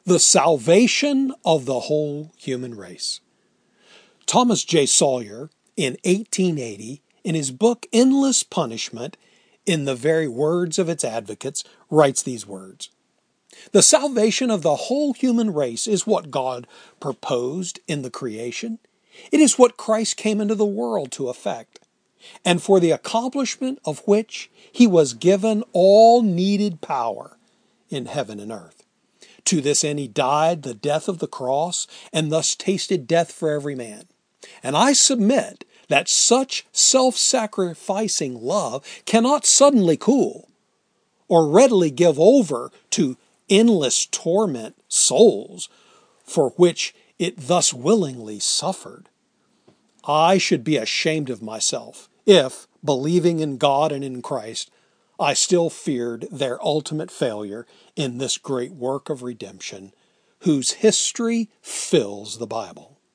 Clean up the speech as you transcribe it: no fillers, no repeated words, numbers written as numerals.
The salvation of the whole human race. Thomas J. Sawyer, in 1880, in his book Endless Punishment, in the very words of its advocates, writes these words: "The salvation of the whole human race is what God proposed in the creation. It is what Christ came into the world to effect, and for the accomplishment of which He was given all needed power in heaven and earth. To this end He died the death of the cross, and thus tasted death for every man. And I submit that such self-sacrificing love cannot suddenly cool, or readily give over to endless torment souls for which it thus willingly suffered. I should be ashamed of myself if, believing in God and in Christ, I still feared their ultimate failure in this great work of redemption, whose history fills the Bible."